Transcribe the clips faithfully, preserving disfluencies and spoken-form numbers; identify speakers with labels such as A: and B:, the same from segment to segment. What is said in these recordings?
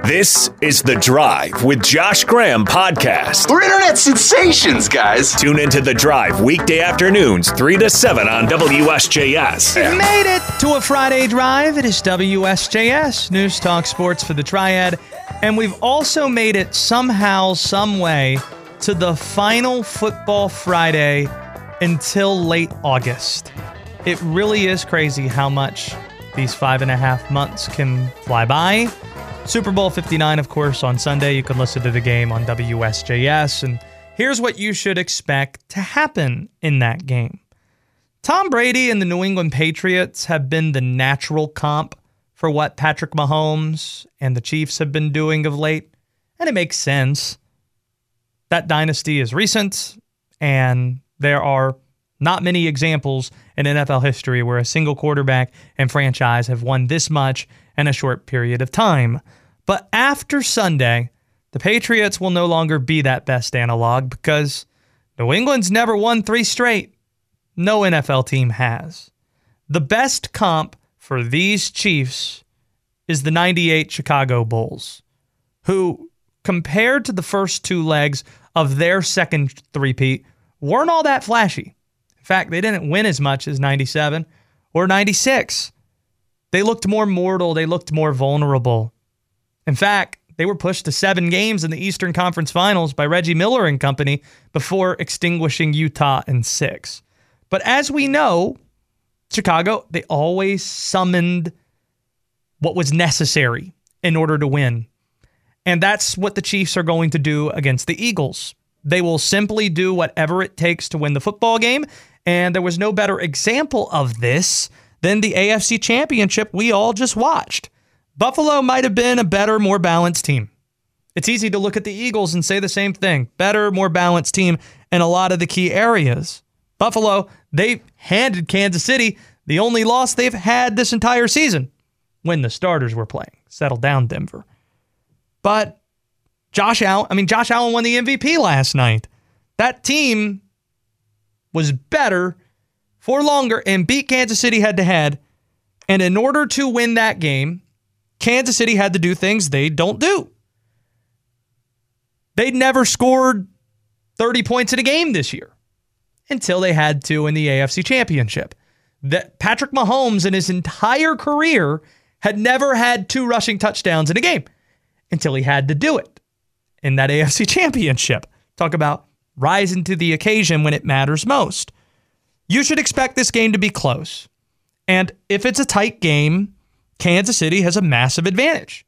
A: This is The Drive with Josh Graham podcast.
B: We're internet sensations, guys.
A: Tune into The Drive weekday afternoons, three to seven on W S J S.
C: We made it to a Friday drive. It is W S J S, News Talk Sports for the Triad. And we've also made it somehow, some way, to the final football Friday until late August. It really is crazy how much these five and a half months can fly by. Super Bowl fifty-nine, of course, on Sunday. You can listen to the game on W S J S. And here's what you should expect to happen in that game. Tom Brady and the New England Patriots have been the natural comp for what Patrick Mahomes and the Chiefs have been doing of late. And it makes sense. That dynasty is recent, and there are not many examples in N F L history where a single quarterback and franchise have won this much in a short period of time. But after Sunday, the Patriots will no longer be that best analog because New England's never won three straight. No N F L team has. The best comp for these Chiefs is the ninety-eight Chicago Bulls, who, compared to the first two legs of their second three-peat, weren't all that flashy. In fact, they didn't win as much as ninety-seven or ninety-six. They looked more mortal. They looked more vulnerable. In fact, they were pushed to seven games in the Eastern Conference Finals by Reggie Miller and company before extinguishing Utah in six. But as we know, Chicago, they always summoned what was necessary in order to win. And that's what the Chiefs are going to do against the Eagles. They will simply do whatever it takes to win the football game. And there was no better example of this than the A F C Championship we all just watched. Buffalo might have been a better, more balanced team. It's easy to look at the Eagles and say the same thing. Better, more balanced team in a lot of the key areas. Buffalo, they handed Kansas City the only loss they've had this entire season when the starters were playing. Settle down, Denver. But Josh Allen, I mean, Josh Allen won the M V P last night. That team was better for longer and beat Kansas City head-to-head. And in order to win that game, Kansas City had to do things they don't do. They'd never scored thirty points in a game this year until they had to in the A F C Championship. That Patrick Mahomes in his entire career had never had two rushing touchdowns in a game until he had to do it in that A F C Championship. Talk about rising to the occasion when it matters most. You should expect this game to be close. And if it's a tight game, Kansas City has a massive advantage.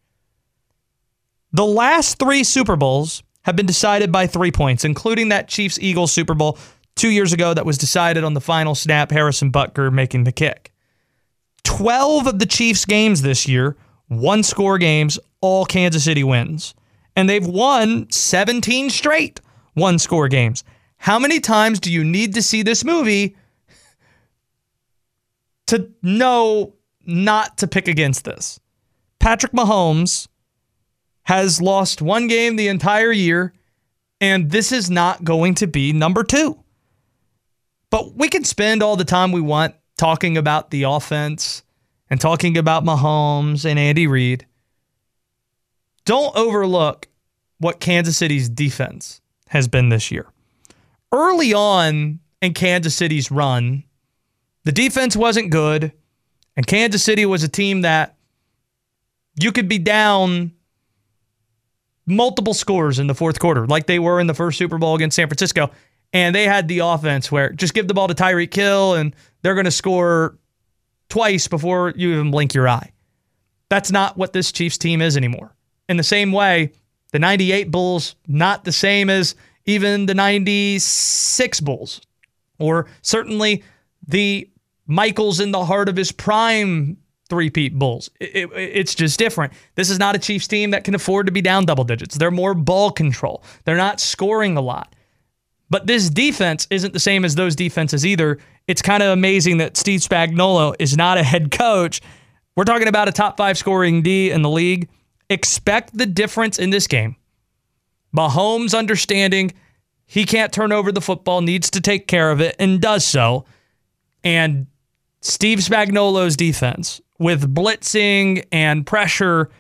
C: The last three Super Bowls have been decided by three points, including that Chiefs-Eagles Super Bowl two years ago that was decided on the final snap, Harrison Butker making the kick. twelve of the Chiefs' games this year, one-score games, all Kansas City wins. And they've won seventeen straight one-score games. How many times do you need to see this movie to know not to pick against this? Patrick Mahomes has lost one game the entire year, and this is not going to be number two. But we can spend all the time we want talking about the offense and talking about Mahomes and Andy Reid. Don't overlook what Kansas City's defense has been this year. Early on in Kansas City's run, the defense wasn't good, and Kansas City was a team that you could be down multiple scores in the fourth quarter, like they were in the first Super Bowl against San Francisco, and they had the offense where just give the ball to Tyreek Hill, and they're going to score twice before you even blink your eye. That's not what this Chiefs team is anymore. In the same way, the ninety-eight Bulls, not the same as even the ninety-six Bulls, or certainly the Michael's in the heart of his prime three-peat Bulls. It, it, it's just different. This is not a Chiefs team that can afford to be down double digits. They're more ball control. They're not scoring a lot. But this defense isn't the same as those defenses either. It's kind of amazing that Steve Spagnuolo is not a head coach. We're talking about a top five scoring D in the league. Expect the difference in this game. Mahomes understanding he can't turn over the football, needs to take care of it, and does so. And Steve Spagnuolo's defense with blitzing and pressure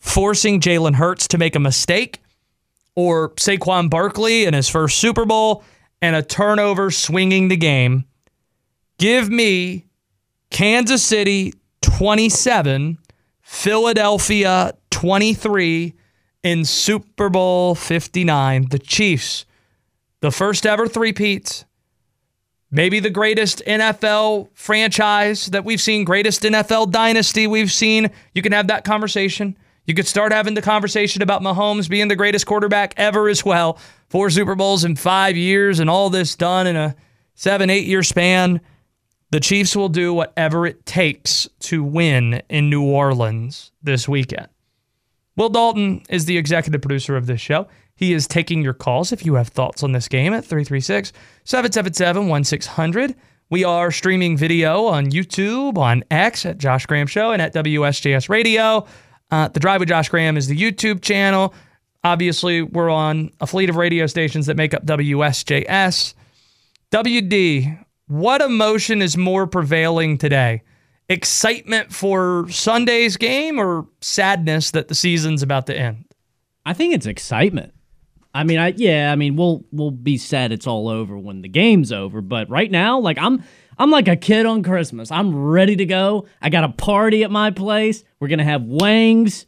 C: forcing Jalen Hurts to make a mistake, or Saquon Barkley in his first Super Bowl and a turnover swinging the game. Give me Kansas City twenty-seven, Philadelphia twenty-three in Super Bowl fifty-nine. The Chiefs, the first ever three-peat, maybe the greatest N F L franchise that we've seen, greatest N F L dynasty we've seen. You can have that conversation. You could start having the conversation about Mahomes being the greatest quarterback ever as well. Four Super Bowls in five years and all this done in a seven, eight-year span. The Chiefs will do whatever it takes to win in New Orleans this weekend. Will Dalton is the executive producer of this show. He is taking your calls if you have thoughts on this game at three three six, seven seven seven, one six zero zero. We are streaming video on YouTube, on X at Josh Graham Show, and at W S J S Radio. Uh, the Drive with Josh Graham is the YouTube channel. Obviously, we're on a fleet of radio stations that make up W S J S. W D, what emotion is more prevailing today? Excitement for Sunday's game or sadness that the season's about to end?
D: I think it's excitement. I mean, I yeah, I mean, we'll we'll be sad it's all over when the game's over, but right now, like I'm I'm like a kid on Christmas. I'm ready to go. I got a party at my place. We're going to have wangs.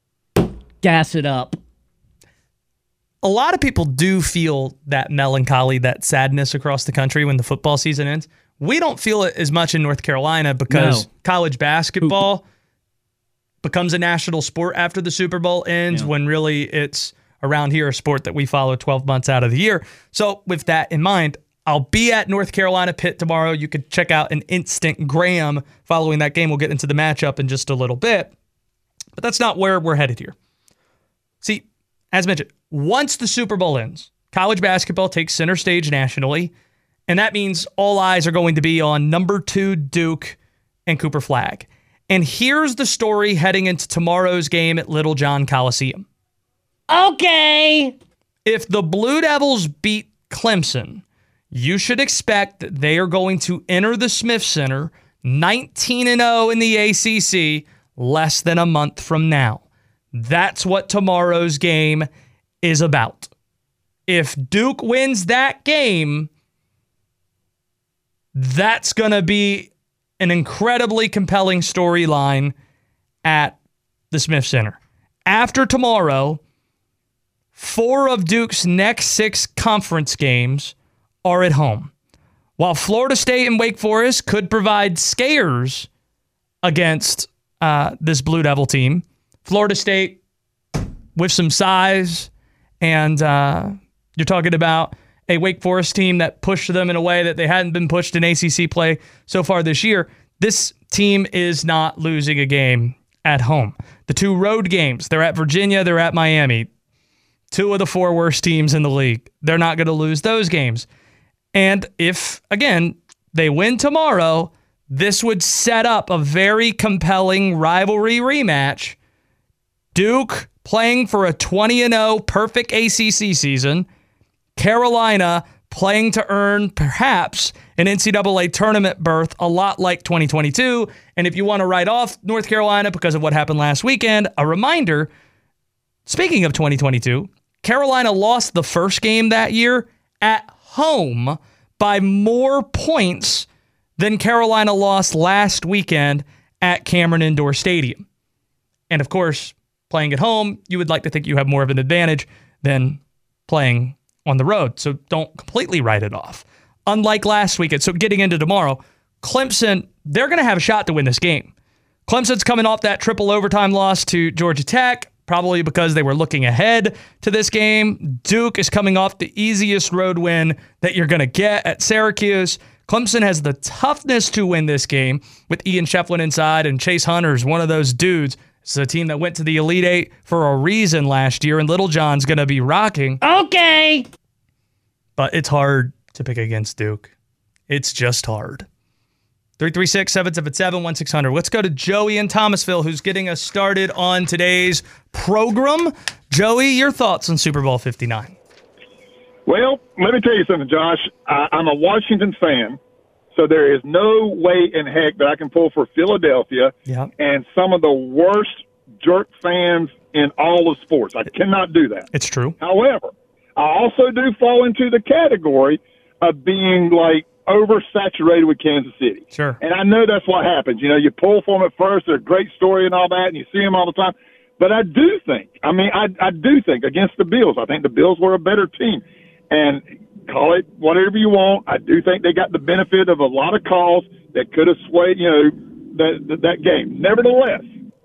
D: Gas it up.
C: A lot of people do feel that melancholy, that sadness across the country when the football season ends. We don't feel it as much in North Carolina because no. college basketball Hoop. becomes a national sport after the Super Bowl ends, yeah. when really it's around here a sport that we follow twelve months out of the year. So with that in mind, I'll be at North Carolina Pitt tomorrow. You could check out an instant Graham following that game. We'll get into the matchup in just a little bit. But that's not where we're headed here. See, as mentioned, once the Super Bowl ends, college basketball takes center stage nationally, and that means all eyes are going to be on number two Duke and Cooper Flagg. And here's the story heading into tomorrow's game at Little John Coliseum.
D: Okay.
C: If the Blue Devils beat Clemson, you should expect that they are going to enter the Smith Center nineteen and oh in the A C C less than a month from now. That's what tomorrow's game is about. If Duke wins that game, that's going to be an incredibly compelling storyline at the Smith Center. After tomorrow, four of Duke's next six conference games are at home. While Florida State and Wake Forest could provide scares against uh, this Blue Devil team, Florida State with some size, and uh, you're talking about a Wake Forest team that pushed them in a way that they hadn't been pushed in A C C play so far this year. This team is not losing a game at home. The two road games, they're at Virginia, they're at Miami. Two of the four worst teams in the league. They're not going to lose those games. And if, again, they win tomorrow, this would set up a very compelling rivalry rematch. Duke playing for a twenty and oh perfect A C C season. Carolina playing to earn perhaps an N C double A tournament berth, a lot like twenty twenty-two. And if you want to write off North Carolina because of what happened last weekend, a reminder, speaking of twenty twenty-two, Carolina lost the first game that year at home by more points than Carolina lost last weekend at Cameron Indoor Stadium. And of course, playing at home, you would like to think you have more of an advantage than playing on the road. So don't completely write it off. Unlike last weekend. So getting into tomorrow, Clemson, they're going to have a shot to win this game. Clemson's coming off that triple overtime loss to Georgia Tech, probably because they were looking ahead to this game. Duke is coming off the easiest road win that you're going to get at Syracuse. Clemson has the toughness to win this game with Ian Shefflin inside, and Chase Hunter's one of those dudes. It's a team that went to the Elite Eight for a reason last year, and Little John's going to be rocking.
D: Okay.
C: But it's hard to pick against Duke. It's just hard. three three six, seven seven seven, one six zero zero. Let's go to Joey in Thomasville, who's getting us started on today's program. Joey, your thoughts on Super Bowl fifty-nine?
E: Well, let me tell you something, Josh. I, I'm a Washington fan, so there is no way in heck that I can pull for Philadelphia.
C: Yep.
E: And some of the worst jerk fans in all of sports. I cannot do that.
C: It's true.
E: However, I also do fall into the category of being like oversaturated with Kansas City.
C: Sure.
E: And I know that's what happens. You know, you pull for them at first, they're a great story and all that, and you see them all the time. But I do think, I mean, I, I do think against the Bills, I think the Bills were a better team. And call it whatever you want. I do think they got the benefit of a lot of calls that could have swayed, you know, that, that, that game. Nevertheless,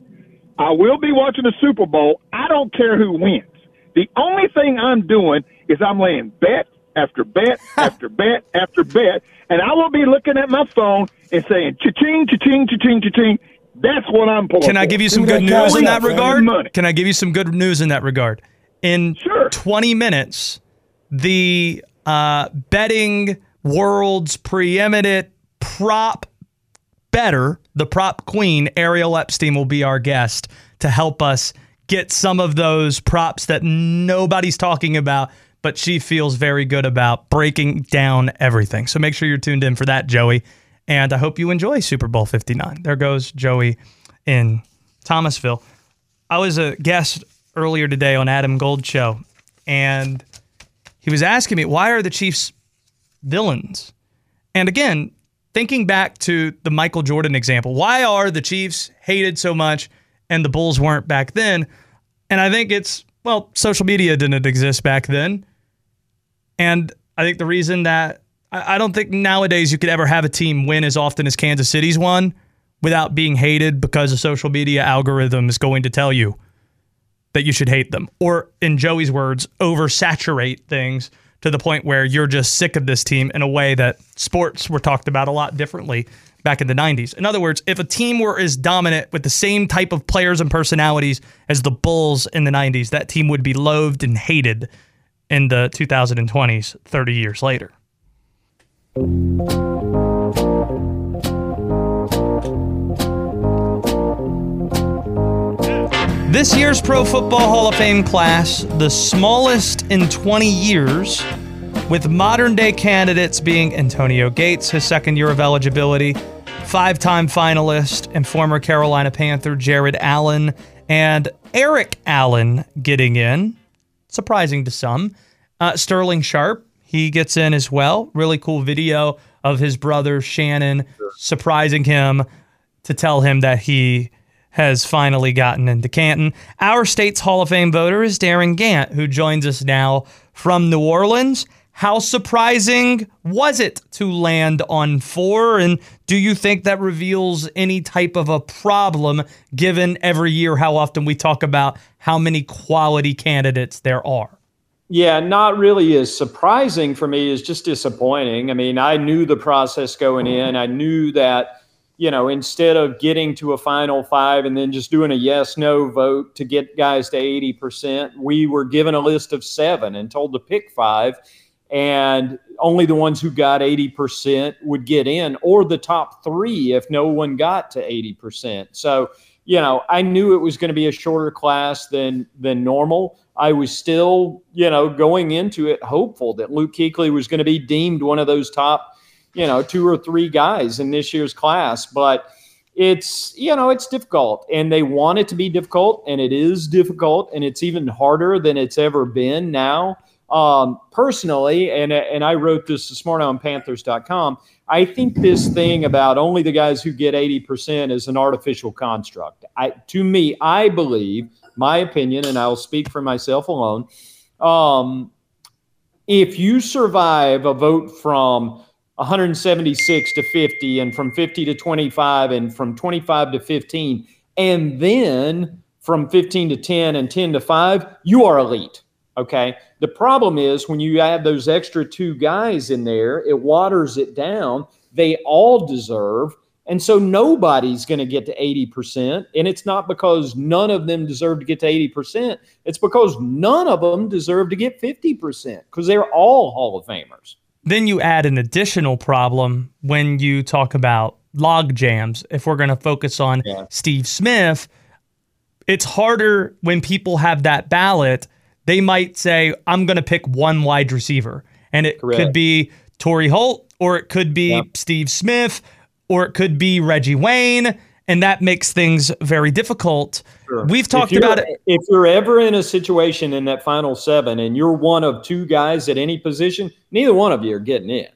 E: I will be watching the Super Bowl. I don't care who wins. The only thing I'm doing is I'm laying bet after bet after bet after bet, and I will be looking at my phone and saying, cha-ching, cha-ching, cha-ching, cha-ching. That's what I'm pulling
C: Can I
E: for.
C: give you some good news in that regard? Can I give you some good news in that regard? In
E: Sure.
C: twenty minutes, the uh, betting world's preeminent prop better, the prop queen, Ariel Epstein, will be our guest to help us get some of those props that nobody's talking about, but she feels very good about breaking down everything. So make sure you're tuned in for that, Joey. And I hope you enjoy Super Bowl fifty-nine. There goes Joey in Thomasville. I was a guest earlier today on Adam Gold's show, and he was asking me, why are the Chiefs villains? And again, thinking back to the Michael Jordan example, why are the Chiefs hated so much and the Bulls weren't back then? And I think it's, well, social media didn't exist back then. And I think the reason that I don't think nowadays you could ever have a team win as often as Kansas City's won without being hated because a social media algorithm is going to tell you that you should hate them. Or, in Joey's words, oversaturate things to the point where you're just sick of this team in a way that sports were talked about a lot differently back in the nineties. In other words, if a team were as dominant with the same type of players and personalities as the Bulls in the nineties, that team would be loathed and hated in the two thousand twenties, thirty years later. This year's Pro Football Hall of Fame class, the smallest in twenty years, with modern-day candidates being Antonio Gates, his second year of eligibility, five-time finalist and former Carolina Panther Jared Allen, and Eric Allen getting in, surprising to some. Uh, Sterling Sharp, he gets in as well. Really cool video of his brother Shannon surprising him to tell him that he has finally gotten into Canton. Our state's Hall of Fame voter is Darren Gant, who joins us now from New Orleans. How surprising was it to land on four? And do you think that reveals any type of a problem, given every year how often we talk about how many quality candidates there are?
F: Yeah, not really as surprising for me, is just disappointing. I mean, I knew the process going in. I knew that, you know, instead of getting to a final five and then just doing a yes, no vote to get guys to eighty percent, we were given a list of seven and told to pick five, and only the ones who got eighty percent would get in, or the top three if no one got to eighty percent. So, you know, I knew it was going to be a shorter class than than normal. I was still, you know, going into it hopeful that Luke Kuechly was going to be deemed one of those top, you know, two or three guys in this year's class. But it's, you know, it's difficult, and they want it to be difficult, and it is difficult, and it's even harder than it's ever been now. Um, personally, and and I wrote this this morning on Panthers dot com, I think this thing about only the guys who get eighty percent is an artificial construct. I, to me, I believe, my opinion, and I'll speak for myself alone, um, if you survive a vote from one seventy-six to fifty, and from fifty to twenty-five, and from twenty-five to fifteen, and then from fifteen to ten and ten to five, you are elite. Okay. The problem is when you add those extra two guys in there, it waters it down. They all deserve. And so nobody's going to get to eighty percent. And it's not because none of them deserve to get to eighty percent. It's because none of them deserve to get fifty percent, because they're all Hall of Famers.
C: Then you add an additional problem when you talk about log jams. If we're going to focus on yeah. Steve Smith, it's harder when people have that ballot. They might say, I'm going to pick one wide receiver. And it Correct. Could be Torrey Holt, or it could be yep. Steve Smith, or it could be Reggie Wayne. and that makes things very difficult.
F: Sure.
C: We've talked
F: if
C: about it.
F: If you're ever in a situation in that final seven and you're one of two guys at any position, neither one of you are getting in.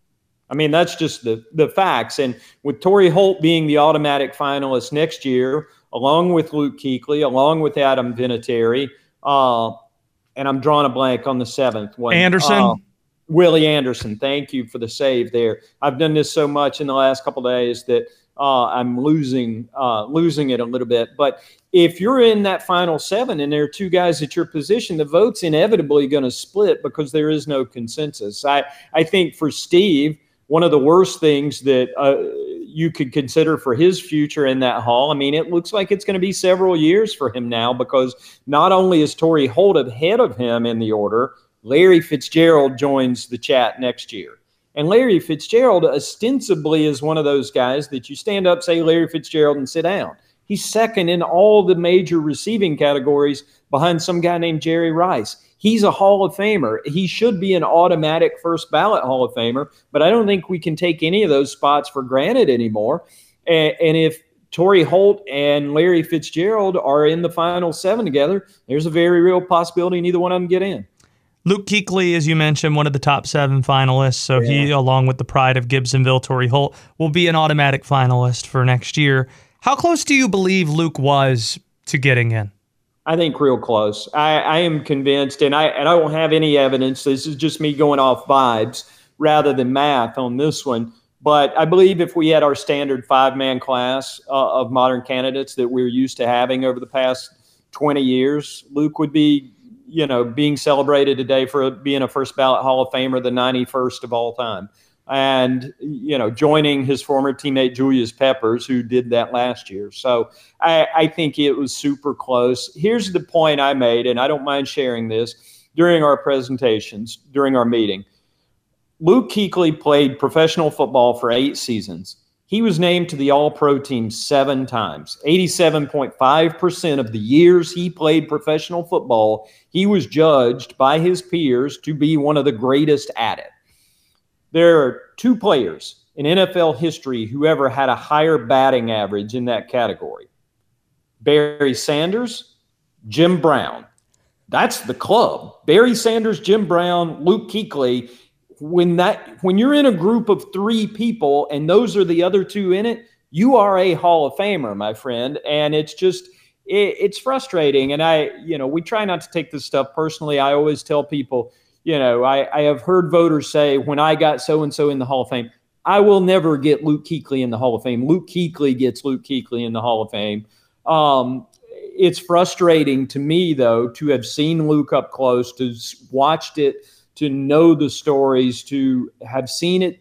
F: I mean, that's just the, the facts. And with Torrey Holt being the automatic finalist next year, along with Luke Kuechly, along with Adam Vinatieri, uh, and I'm drawing a blank on the seventh one.
C: Anderson.
F: Uh, Willie Anderson. Thank you for the save there. I've done this so much in the last couple of days that uh, I'm losing uh, losing it a little bit. But if you're in that final seven and there are two guys at your position, the vote's inevitably going to split because there is no consensus. I, I think for Steve, one of the worst things that uh, you could consider for his future in that hall, I mean, it looks like it's going to be several years for him now, because not only is Torrey Holt ahead of him in the order, Larry Fitzgerald joins the chat next year. And Larry Fitzgerald ostensibly is one of those guys that you stand up, say Larry Fitzgerald, and sit down. He's second in all the major receiving categories behind some guy named Jerry Rice. He's a Hall of Famer. He should be an automatic first ballot Hall of Famer, but I don't think we can take any of those spots for granted anymore. And, and if Torrey Holt and Larry Fitzgerald are in the final seven together, there's a very real possibility neither one of them get in.
C: Luke Kuechly, as you mentioned, one of the top seven finalists. So yeah. he, along with the pride of Gibsonville, Torrey Holt, will be an automatic finalist for next year. How close do you believe Luke was to getting in?
F: I think real close. I, I am convinced, and I and I don't have any evidence. This is just me going off vibes rather than math on this one. But I believe if we had our standard five-man class uh, of modern candidates that we're used to having over the past twenty years, Luke would be, you know, being celebrated today for being a first ballot Hall of Famer, the ninety-first of all time. And, you know, joining his former teammate Julius Peppers, who did that last year. So I, I think it was super close. Here's the point I made, and I don't mind sharing this during our presentations, during our meeting. Luke Kuechly played professional football for eight seasons. He was named to the All-Pro team seven times. eighty-seven point five percent of the years he played professional football, he was judged by his peers to be one of the greatest at it. There are two players in N F L history who ever had a higher batting average in that category. Barry Sanders, Jim Brown. That's the club. Barry Sanders, Jim Brown, Luke Kuechly. When that when you're in a group of three people and those are the other two in it, you are a Hall of Famer, my friend. And it's just it, it's frustrating. And I, you know, we try not to take this stuff personally. I always tell people, you know, I, I have heard voters say, when I got so-and-so in the Hall of Fame, I will never get Luke Kuechly in the Hall of Fame. Luke Kuechly gets Luke Kuechly in the Hall of Fame. Um, it's frustrating to me, though, to have seen Luke up close, to watched it, to know the stories, to have seen it,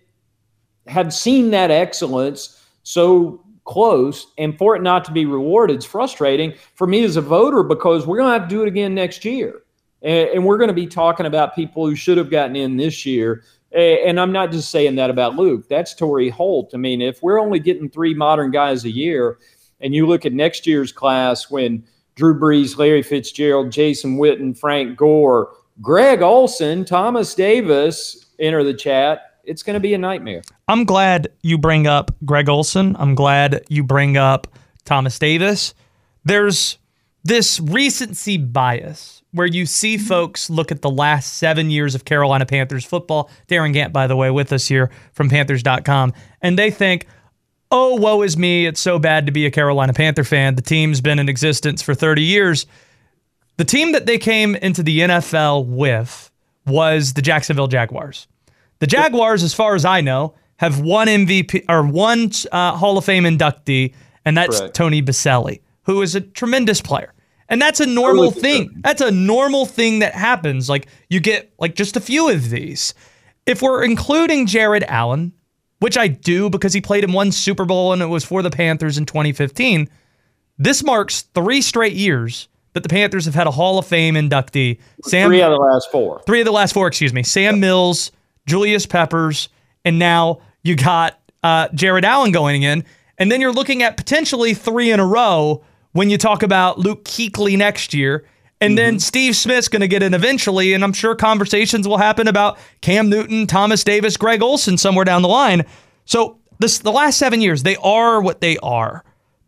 F: have seen that excellence so close, and for it not to be rewarded is frustrating for me as a voter, because we're going to have to do it again next year. And we're going to be talking about people who should have gotten in this year. And I'm not just saying that about Luke. That's Torrey Holt. I mean, if we're only getting three modern guys a year, and you look at next year's class when Drew Brees, Larry Fitzgerald, Jason Witten, Frank Gore, Greg Olsen, Thomas Davis enter the chat, it's going to be a nightmare.
C: I'm glad you bring up Greg Olsen. I'm glad you bring up Thomas Davis. There's this recency bias where you see folks look at the last seven years of Carolina Panthers football. Darren Gant, by the way, with us here from Panthers dot com. And they think, oh, woe is me. It's so bad to be a Carolina Panther fan. The team's been in existence for thirty years. The team that they came into the N F L with was the Jacksonville Jaguars. The Jaguars, as far as I know, have one M V P or one uh, Hall of Fame inductee, and that's Correct. Tony Boselli, who is a tremendous player. And that's a normal thing. That's a normal thing that happens. Like, you get like just a few of these. If we're including Jared Allen, which I do because he played in one Super Bowl and it was for the Panthers in twenty fifteen, this marks three straight years that the Panthers have had a Hall of Fame inductee.
F: Sam, three of the last four.
C: Three of the last four, excuse me. Sam Mills, Julius Peppers, and now you got uh, Jared Allen going in. And then you're looking at potentially three in a row when you talk about Luke Kuechly next year. And mm-hmm. then Steve Smith's going to get in eventually, and I'm sure conversations will happen about Cam Newton, Thomas Davis, Greg Olsen somewhere down the line. So this, the last seven years, they are what they are.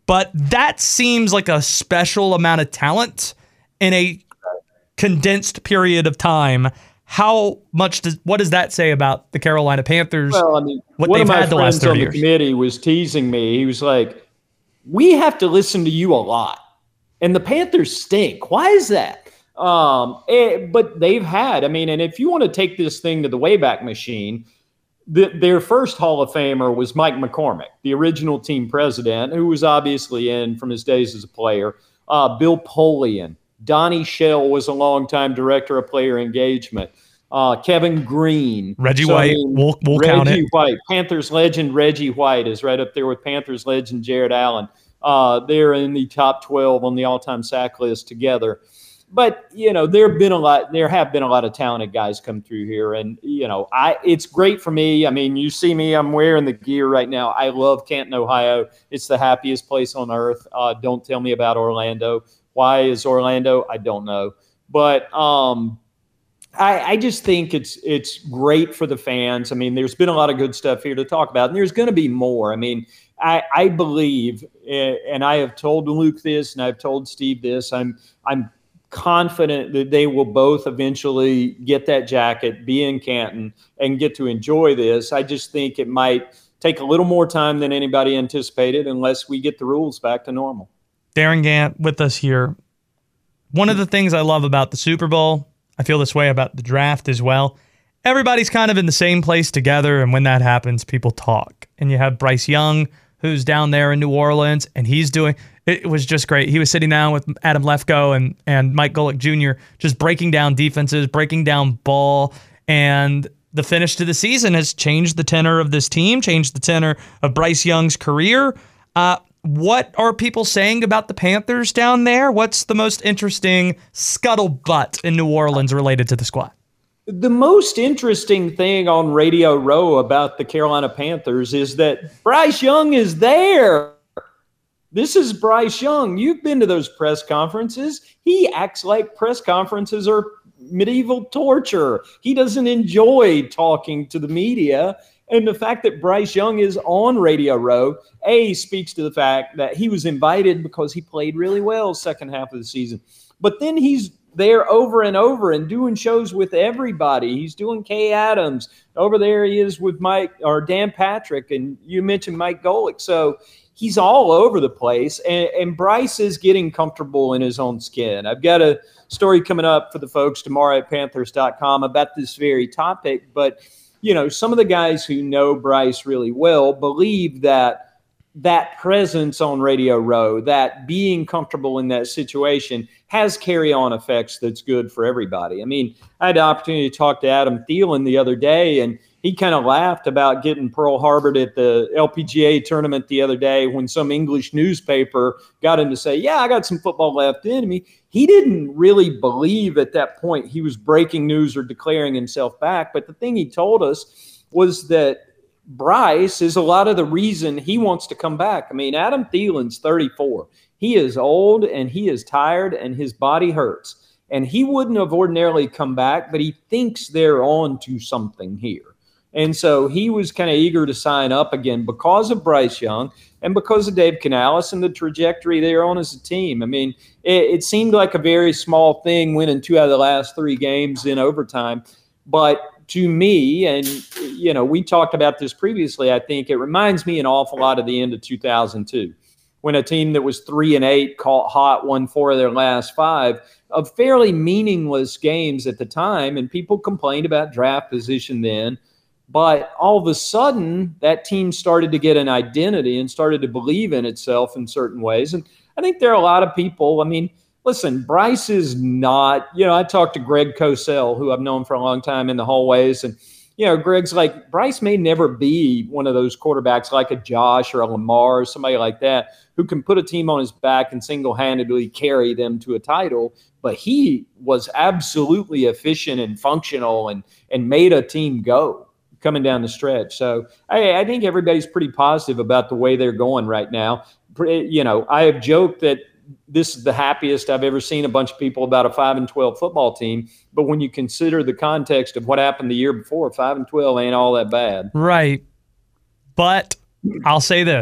C: but that seems like a special amount of talent in a condensed period of time. How much does what does that say about the Carolina Panthers?
F: Well, I mean,
C: what
F: one
C: they've
F: of my
C: had the last
F: friends on
C: thirty
F: the
C: years?
F: committee was teasing me. He was like, "We have to listen to you a lot, and the Panthers stink. Why is that?" Um, eh, but they've had. I mean, and if you want to take this thing to the Wayback Machine, the, their first Hall of Famer was Mike McCormick, the original team president, who was obviously in from his days as a player. Uh, Bill Polian. Donnie Shell was a longtime director of player engagement. Uh, Kevin Green.
C: Reggie
F: so,
C: White.
F: I mean,
C: we'll we'll
F: Reggie
C: count it.
F: White. Panthers legend Reggie White is right up there with Panthers legend Jared Allen. Uh, they're in the top twelve on the all-time sack list together. But, you know, there have been a lot, there have been a lot of talented guys come through here. And, you know, I it's great for me. I mean, you see me, I'm wearing the gear right now. I love Canton, Ohio. It's the happiest place on earth. Uh, don't tell me about Orlando. Why is Orlando? I don't know. But um, I, I just think it's it's great for the fans. I mean, there's been a lot of good stuff here to talk about, and there's going to be more. I mean, I, I believe, and I have told Luke this, and I've told Steve this, I'm I'm confident that they will both eventually get that jacket, be in Canton, and get to enjoy this. I just think it might take a little more time than anybody anticipated unless we get the rules back to normal.
C: Darren Gant with us here. One of the things I love about the Super Bowl, I feel this way about the draft as well. Everybody's kind of in the same place together, and when that happens, people talk. And you have Bryce Young, who's down there in New Orleans, and he's doing it was just great. He was sitting down with Adam Lefkoe and, and Mike Golick Junior, just breaking down defenses, breaking down ball, and the finish to the season has changed the tenor of this team, changed the tenor of Bryce Young's career. Uh, What are people saying about the Panthers down there? What's the most interesting scuttlebutt in New Orleans related to the squad?
F: The most interesting thing on Radio Row about the Carolina Panthers is that Bryce Young is there. This is Bryce Young. You've been to those press conferences. He acts like press conferences are medieval torture. He doesn't enjoy talking to the media. And the fact that Bryce Young is on Radio Row, A, speaks to the fact that he was invited because he played really well second half of the season. But then he's there over and over and doing shows with everybody. He's doing Kay Adams. Over there he is with Mike or Dan Patrick, and you mentioned Mike Golick. So he's all over the place, and, and Bryce is getting comfortable in his own skin. I've got a story coming up for the folks tomorrow at Panthers dot com about this very topic, but you know, some of the guys who know Bryce really well believe that that presence on Radio Row, that being comfortable in that situation has carry-on effects that's good for everybody. I mean, I had the opportunity to talk to Adam Thielen the other day, and he kind of laughed about getting Pearl Harbored at the L P G A tournament the other day when some English newspaper got him to say, yeah, I got some football left in me. He didn't really believe at that point he was breaking news or declaring himself back. But the thing he told us was that Bryce is a lot of the reason he wants to come back. I mean, Adam Thielen's thirty-four. He is old and he is tired and his body hurts. And he wouldn't have ordinarily come back, but he thinks they're on to something here. And so he was kind of eager to sign up again because of Bryce Young and because of Dave Canales and the trajectory they're on as a team. I mean, it, it seemed like a very small thing winning two out of the last three games in overtime. But to me, and, you know, we talked about this previously, I think it reminds me an awful lot of the end of two thousand two when a team that was three and eight caught hot, won four of their last five of fairly meaningless games at the time. And people complained about draft position then. But all of a sudden, that team started to get an identity and started to believe in itself in certain ways. And I think there are a lot of people. I mean, listen, Bryce is not, you know, I talked to Greg Cosell, who I've known for a long time in the hallways. And, you know, Greg's like, Bryce may never be one of those quarterbacks like a Josh or a Lamar or somebody like that who can put a team on his back and single-handedly carry them to a title. But he was absolutely efficient and functional and and made a team go coming down the stretch. So I, I think everybody's pretty positive about the way they're going right now. You know, I have joked that this is the happiest I've ever seen a bunch of people about a five and twelve football team. But when you consider the context of what happened the year before, five and twelve ain't all that bad.
C: Right. But I'll say this.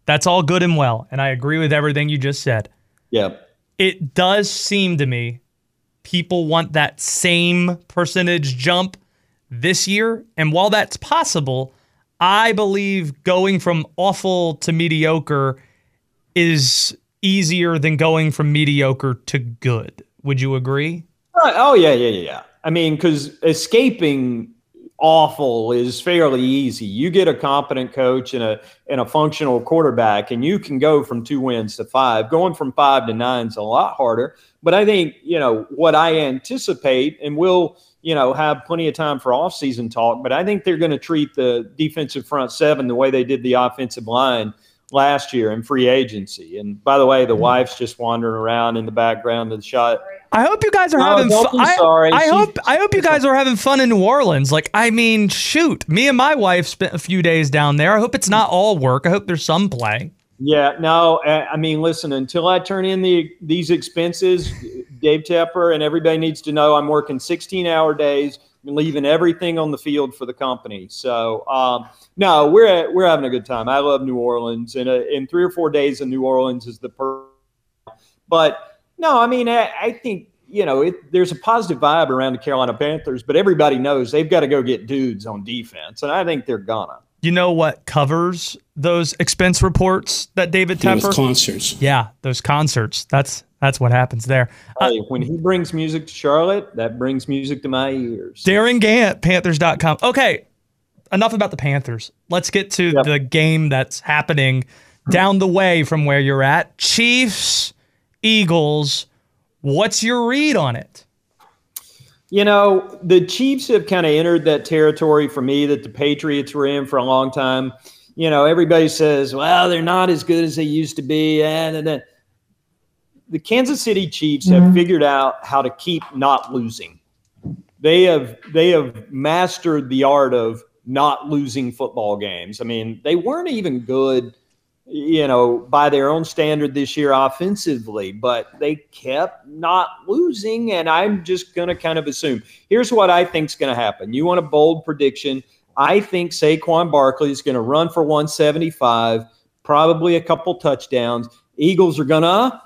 C: That's all good and well, and I agree with everything you just said.
F: Yeah.
C: It does seem to me people want that same percentage jump this year, and while that's possible, I believe going from awful to mediocre is easier than going from mediocre to good. Would you agree?
F: Right. Oh, yeah, yeah, yeah. I mean, because escaping awful is fairly easy. You get a competent coach and a and a functional quarterback, and you can go from two wins to five. Going from five to nine is a lot harder. But I think, you know, what I anticipate, and we'll, you know, have plenty of time for offseason talk, but I think they're going to treat the defensive front seven the way they did the offensive line last year in free agency. And by the way, the wife's just wandering around in the background of the shot.
C: I hope you guys are
F: No,
C: having
F: don't
C: fun.
F: be
C: I,
F: sorry.
C: I
F: She-
C: hope I hope you guys are having fun in New Orleans. Like, I mean, shoot, me and my wife spent a few days down there. I hope it's not all work. I hope there's some play.
F: Yeah, no, I I mean, listen, until I turn in the these expenses, Dave Tepper and everybody needs to know I'm working sixteen-hour days and leaving everything on the field for the company. So, um, no, we're we're having a good time. I love New Orleans, and uh, in three or four days in New Orleans is the per. But no, I mean, I, I think you know it, there's a positive vibe around the Carolina Panthers, but everybody knows they've got to go get dudes on defense, and I think they're gonna.
C: You know what covers those expense reports that David
G: You know,
C: Tepper?
G: with concerts.
C: Yeah, those concerts. That's that's what happens there. Uh,
F: Hey, when he brings music to Charlotte, that brings music to my ears.
C: Darren Gant, Panthers dot com. Okay, enough about the Panthers. Let's get to
F: Yep.
C: the game that's happening down the way from where you're at. Chiefs, Eagles. What's your read on it?
F: You know, the Chiefs have kind of entered that territory for me that the Patriots were in for a long time. You know, everybody says, well, they're not as good as they used to be. And, and then the Kansas City Chiefs have figured out how to keep not losing. They have they have mastered the art of not losing football games. I mean, they weren't even good, you know, by their own standard this year offensively, but they kept not losing, and I'm just going to kind of assume. Here's what I think is going to happen. You want a bold prediction? I think Saquon Barkley is going to run for one seventy-five, probably a couple touchdowns. Eagles are going to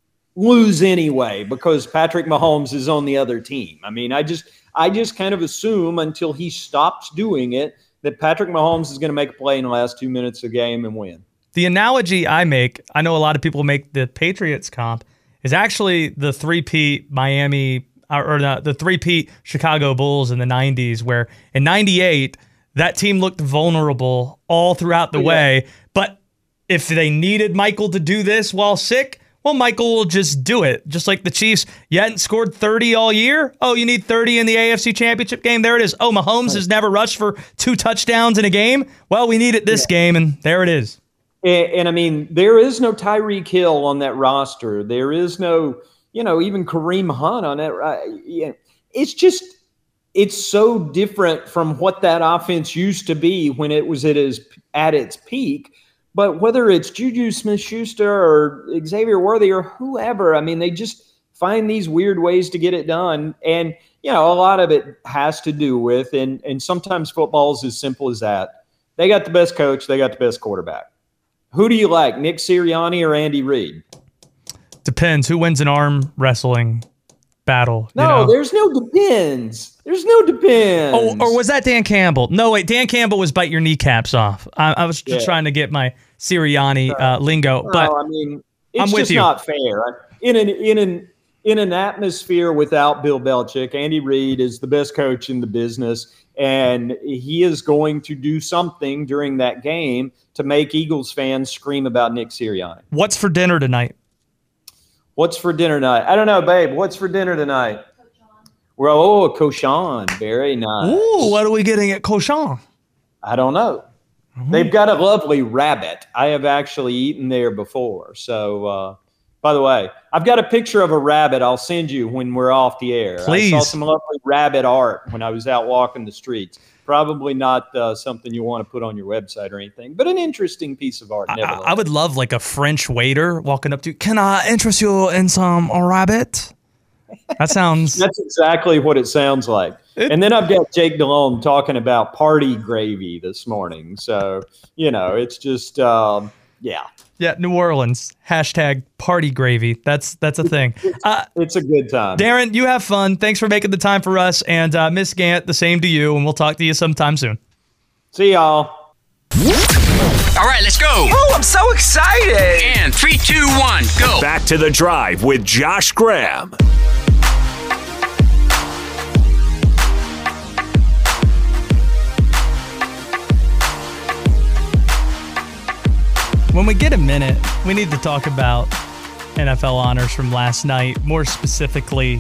F: lose anyway because Patrick Mahomes is on the other team. I mean, I just I just kind of assume until he stops doing it that Patrick Mahomes is going to make a play in the last two minutes of the game and win.
C: The analogy I make, I know a lot of people make the Patriots comp, is actually the three-peat Miami or, or the, the three-peat Chicago Bulls in the nineties, where in ninety-eight, that team looked vulnerable all throughout the
F: Yeah.
C: way. But if they needed Michael to do this while sick, well, Michael will just do it. Just like the Chiefs, you hadn't scored thirty all year. Oh, you need thirty in the A F C Championship game. There it is. Oh, Mahomes has never rushed for two touchdowns in a game. Well, we need it this
F: Yeah.
C: game, and there it is.
F: And, and I mean, there is no Tyreek Hill on that roster. There is no, you know, even Kareem Hunt on that. Uh, yeah. It's just, it's so different from what that offense used to be when it was at its, at its peak. But whether it's Juju Smith-Schuster or Xavier Worthy or whoever, I mean, they just find these weird ways to get it done. And, you know, a lot of it has to do with, and, and sometimes football is as simple as that. They got the best coach. They got the best quarterback. Who do you like, Nick Sirianni or Andy Reid?
C: Depends. Who wins an arm wrestling battle? you
F: No,
C: know?
F: there's no depends. There's no depends.
C: Oh, or was that Dan Campbell? No, wait. Dan Campbell was bite your kneecaps off. I, I was just
F: Yeah.
C: trying to get my Sirianni uh, lingo, but
F: no, I mean, it's
C: I'm with
F: just
C: you.
F: not fair. In an in an in an atmosphere without Bill Belichick, Andy Reid is the best coach in the business, and he is going to do something during that game to make Eagles fans scream about Nick Sirianni.
C: what's for dinner tonight?
F: What's for dinner tonight? I don't know, babe. What's for dinner tonight? Well, oh, a cochon. Very nice.
C: Ooh, what are we getting at Cochon?
F: I don't know.
C: Mm-hmm.
F: They've got a lovely rabbit. I have actually eaten there before. So, uh, by the way, I've got a picture of a rabbit I'll send you when we're off the air.
C: Please.
F: I saw some lovely rabbit art when I was out walking the streets. Probably not uh, something you want to put on your website or anything, but an interesting piece of art,
C: I,
F: nevertheless.
C: I would love like a French waiter walking up to you. Can I interest you in some rabbit? That sounds.
F: That's exactly what it sounds like.
C: It-
F: And then I've got Jake Delhomme talking about party gravy this morning. So, you know, it's just, um, yeah.
C: Yeah, New Orleans. Hashtag party gravy. That's that's a thing. Uh,
F: it's a good time.
C: Darren, you have fun. Thanks for making the time for us. And uh, Miss Gant, the same to you. And we'll talk to you sometime soon.
F: See y'all.
B: All right, let's go. Oh, I'm so excited. And three, two, one, go.
A: Back to the Drive with Josh Graham.
C: When we get a minute, we need to talk about N F L honors from last night. More specifically,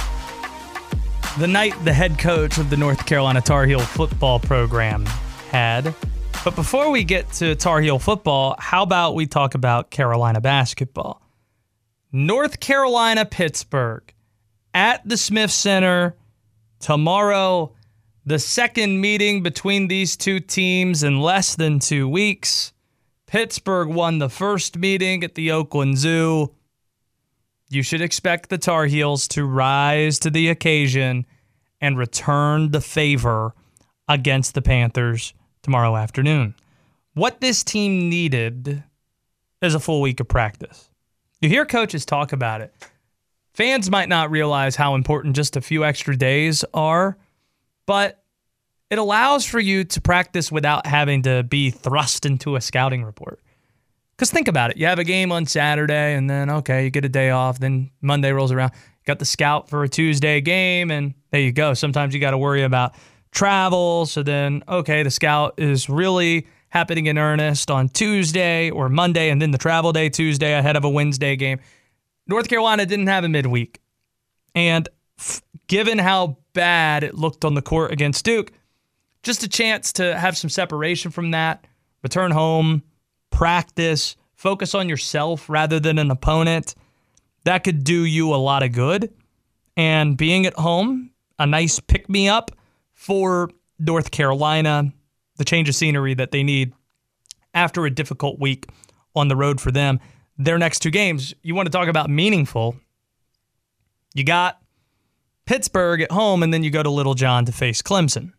C: the night the head coach of the North Carolina Tar Heel football program had. But before we get to Tar Heel football, how about we talk about Carolina basketball? North Carolina, Pittsburgh at the Smith Center tomorrow. The second meeting between these two teams in less than two weeks. Pittsburgh won the first meeting at the Oakland Zoo. You should expect the Tar Heels to rise to the occasion and return the favor against the Panthers tomorrow afternoon. What this team needed is a full week of practice. You hear coaches talk about it. Fans might not realize how important just a few extra days are, but it allows for you to practice without having to be thrust into a scouting report. Because think about it. You have a game on Saturday, and then, okay, you get a day off. Then Monday rolls around. You got the scout for a Tuesday game, and there you go. Sometimes you got to worry about travel. So then, okay, the scout is really happening in earnest on Tuesday or Monday, and then the travel day Tuesday ahead of a Wednesday game. North Carolina didn't have a midweek. And f- given how bad it looked on the court against Duke, just a chance to have some separation from that, return home, practice, focus on yourself rather than an opponent. That could do you a lot of good. And being at home, a nice pick-me-up for North Carolina, the change of scenery that they need after a difficult week on the road for them. Their next two games, you want to talk about meaningful. You got Pittsburgh at home, and then you go to Little John to face Clemson.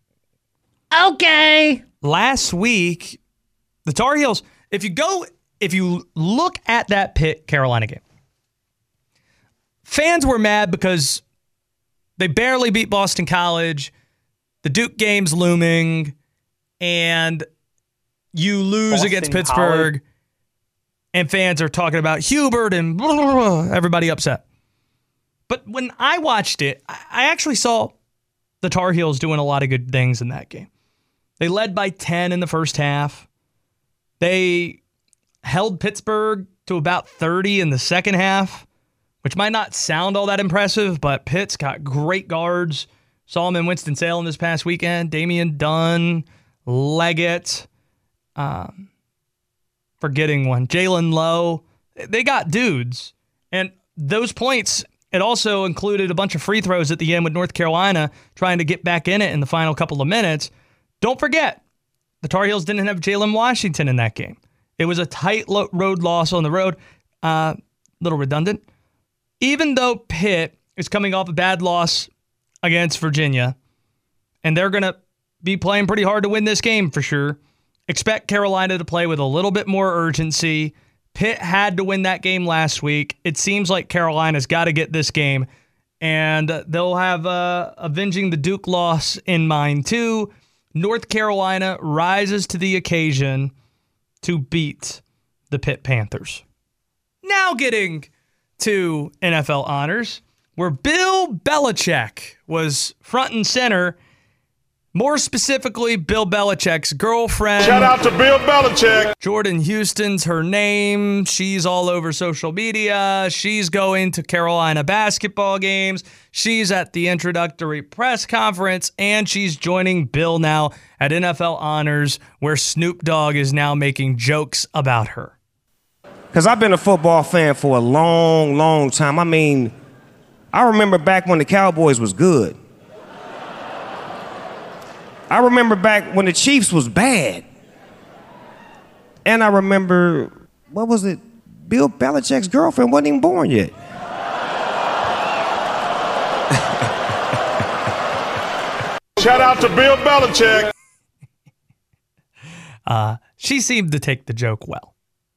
D: Okay.
C: Last week, the Tar Heels, if you go, if you look at that Pitt Carolina game, fans were mad because they barely beat Boston College, the Duke game's looming, and you lose
F: Boston
C: against Pittsburgh, College. And fans are talking about Hubert and blah, blah, blah, everybody upset. But when I watched it, I actually saw the Tar Heels doing a lot of good things in that game. They led by ten in the first half. They held Pittsburgh to about thirty in the second half, which might not sound all that impressive, but Pitt's got great guards. Saw him in Winston-Salem this past weekend. Damian Dunn, Leggett, um, forgetting one, Jalen Lowe. They got dudes. And those points, it also included a bunch of free throws at the end with North Carolina trying to get back in it in the final couple of minutes. Don't forget, the Tar Heels didn't have Jalen Washington in that game. It was a tight lo- road loss on the road. A uh, little redundant. Even though Pitt is coming off a bad loss against Virginia, and they're going to be playing pretty hard to win this game for sure, expect Carolina to play with a little bit more urgency. Pitt had to win that game last week. It seems like Carolina's got to get this game, and they'll have uh, avenging the Duke loss in mind too. North Carolina rises to the occasion to beat the Pitt Panthers. Now getting to N F L honors, where Bill Belichick was front and center. More specifically, Bill Belichick's girlfriend.
G: Shout out to Bill Belichick.
C: Jordan Houston's her name. She's all over social media. She's going to Carolina basketball games. She's at the introductory press conference, and she's joining Bill now at N F L Honors, where Snoop Dogg is now making jokes about her.
H: Because I've been a football fan for a long, long time. I mean, I remember back when the Cowboys was good. I remember back when the Chiefs was bad. And I remember, what was it? Bill Belichick's girlfriend wasn't even born yet.
G: Shout out to Bill Belichick.
C: uh, she seemed to take the joke well.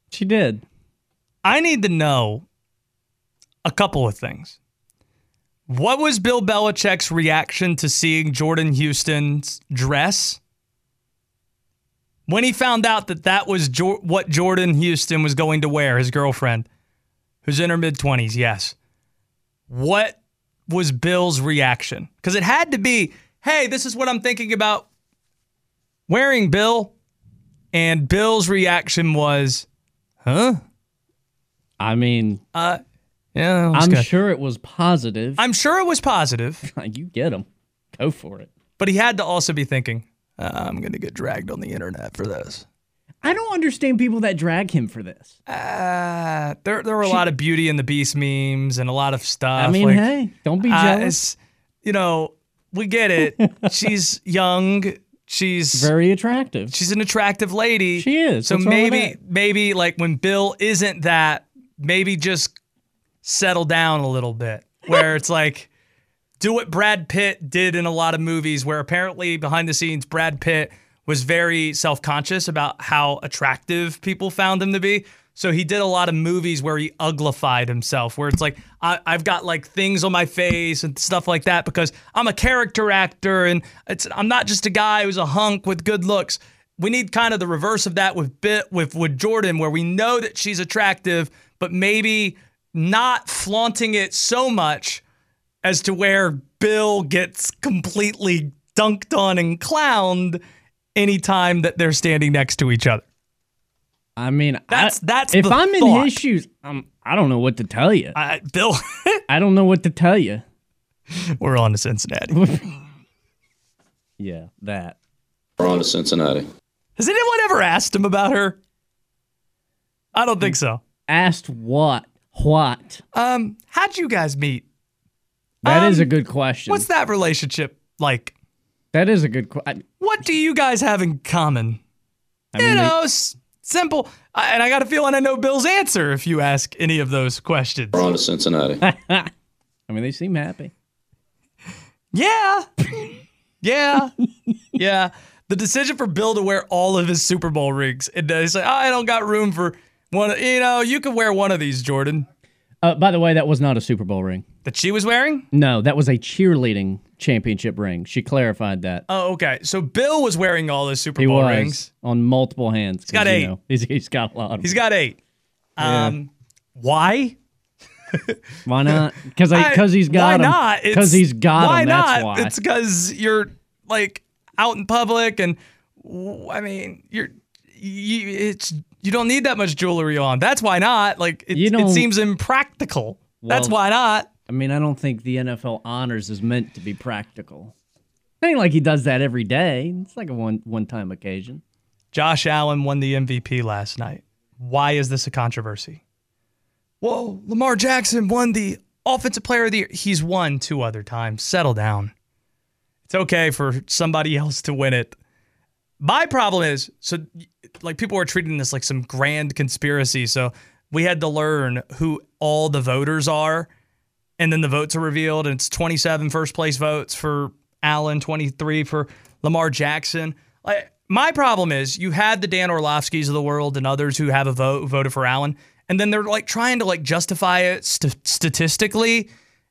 D: She did.
C: I need to know a couple of things. What was Bill Belichick's reaction to seeing Jordan Houston's dress? When he found out that that was jo- what Jordan Houston was going to wear, his girlfriend, who's in her mid-twenties, yes. What was Bill's reaction? Because it had to be, hey, this is what I'm thinking about wearing, Bill. And Bill's reaction was, huh?
D: I mean,
C: uh, yeah,
D: I'm
C: good.
D: sure it was positive.
C: I'm sure it was positive.
D: You get him. Go for it.
C: But he had to also be thinking, I'm going to get dragged on the internet for this.
D: I don't understand people that drag him for this.
C: Uh, there there were a she, lot of Beauty and the Beast memes and a lot of stuff.
D: I mean,
C: like,
D: hey, don't be jealous.
C: Uh, you know, we get it. She's young. She's
D: very attractive.
C: She's an attractive lady.
D: She is.
C: So maybe, maybe like when Bill isn't that, maybe just settle down a little bit. Where it's like, do what Brad Pitt did in a lot of movies where apparently behind the scenes, Brad Pitt was very self-conscious about how attractive people found him to be. So he did a lot of movies where he uglified himself, where it's like, I, I've got like things on my face and stuff like that because I'm a character actor and it's I'm not just a guy who's a hunk with good looks. We need kind of the reverse of that with Bit with, with Jordan, where we know that she's attractive, but maybe not flaunting it so much as to where Bill gets completely dunked on and clowned anytime that they're standing next to each other.
D: I mean,
C: that's
D: I,
C: that's
D: if
C: the
D: I'm
C: thought.
D: in his shoes, I'm, I don't know what to tell you.
C: I, Bill,
D: I don't know what to tell you.
C: We're on to Cincinnati.
D: Yeah, that.
I: We're on to Cincinnati.
C: Has anyone ever asked him about her? I don't think so.
D: Asked what? What?
C: Um, how'd you guys meet?
D: That
C: um,
D: is a good question.
C: What's that relationship like?
D: That is a good question.
C: What do you guys have in common? I mean, you know, they- s- simple. I, and I got a feeling I know Bill's answer if you ask any of those questions.
I: We're on to Cincinnati.
D: I mean, they seem happy.
C: Yeah. Yeah. Yeah. The decision for Bill to wear all of his Super Bowl rings. And they say, oh, I don't got room for one. You know, you can wear one of these, Jordan.
D: Uh, by the way, that was not a Super Bowl ring.
C: That she was wearing?
D: No, that was a cheerleading championship ring. She clarified that.
C: Oh, okay. So Bill was wearing all his Super
D: he
C: Bowl
D: was,
C: rings.
D: On multiple hands.
C: He's got eight.
D: You know, he's, he's got a lot of
C: He's
D: them.
C: got eight.
D: Yeah.
C: Um, why?
D: Why not? Because because he's got
C: why
D: them.
C: not?
D: Because he's got
C: why
D: them.
C: Not?
D: That's why.
C: It's because you're like out in public, and I mean, you're you. It's you don't need that much jewelry on. That's why not. Like it, it seems impractical.
D: Well,
C: That's why not.
D: I mean, I don't think the N F L honors is meant to be practical. It ain't like he does that every day. It's like a one one time occasion.
C: Josh Allen won the M V P last night. Why is this a controversy? Whoa, Lamar Jackson won the Offensive Player of the Year. He's won two other times. Settle down. It's okay for somebody else to win it. My problem is, so like people are treating this like some grand conspiracy. So we had to learn who all the voters are, and then the votes are revealed, and it's twenty-seven first place votes for Allen, twenty-three for Lamar Jackson. Like, my problem is you had the Dan Orlovskis of the world and others who have a vote voted for Allen, and then they're like trying to like justify it st- statistically.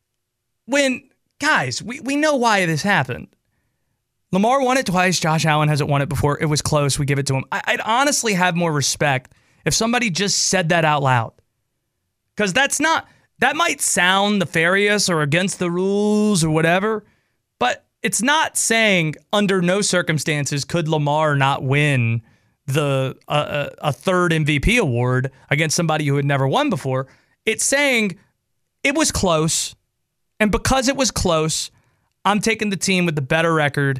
C: When guys, we we know why this happened. Lamar won it twice. Josh Allen hasn't won it before. It was close. We give it to him. I, I'd honestly have more respect if somebody just said that out loud. Because that's not, that might sound nefarious or against the rules or whatever, but it's not saying under no circumstances could Lamar not win the uh, a third M V P award against somebody who had never won before. It's saying it was close, and because it was close, I'm taking the team with the better record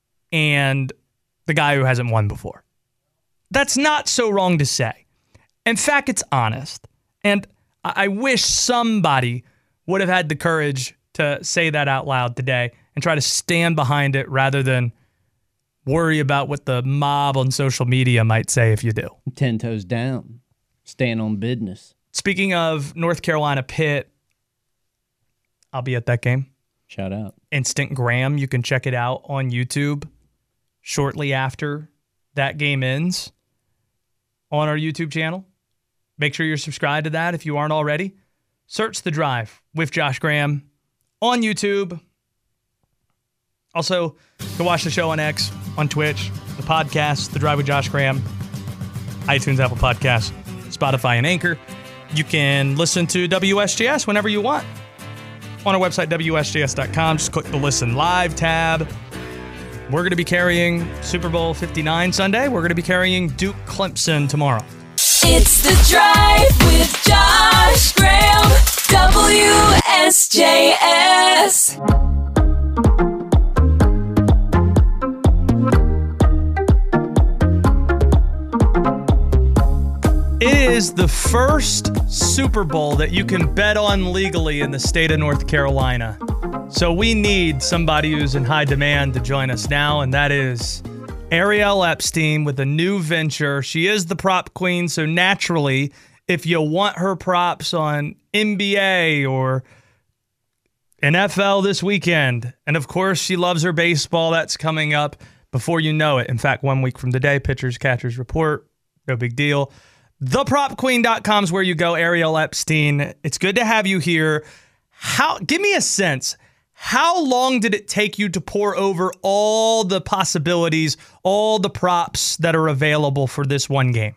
C: and the guy who hasn't won before. That's not so wrong to say. In fact, it's honest. And I wish somebody would have had the courage to say that out loud today and try to stand behind it rather than worry about what the mob on social media might say if you do.
D: Ten toes down. Stand on business.
C: Speaking of North Carolina Pitt, I'll be at that game.
D: Shout out.
C: Instant Graham. You can check it out on YouTube shortly after that game ends on our YouTube channel. Make sure you're subscribed to that if you aren't already. Search The Drive with Josh Graham on YouTube. Also, go watch the show on X, on Twitch, the podcast, The Drive with Josh Graham, iTunes, Apple Podcasts, Spotify, and Anchor. You can listen to W S J S whenever you want on our website, W S J S dot com. Just click the Listen Live tab. We're going to be carrying Super Bowl fifty-nine Sunday. We're going to be carrying Duke Clemson tomorrow.
J: It's The Drive with Josh Graham, W S J S.
C: It is the first Super Bowl that you can bet on legally in the state of North Carolina. So we need somebody who's in high demand to join us now, and that is Ariel Epstein with a new venture. She is the prop queen, so naturally, if you want her props on N B A or N F L this weekend, and of course she loves her baseball, that's coming up before you know it. In fact, one week from today, pitchers, catchers report, no big deal. the prop queen dot com is where you go, Ariel Epstein. It's good to have you here. How? Give me a sense. How long did it take you to pour over all the possibilities, all the props that are available for this one game?